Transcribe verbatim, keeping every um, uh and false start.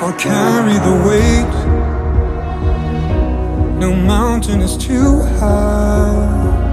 or carry the weight. No mountain is too high.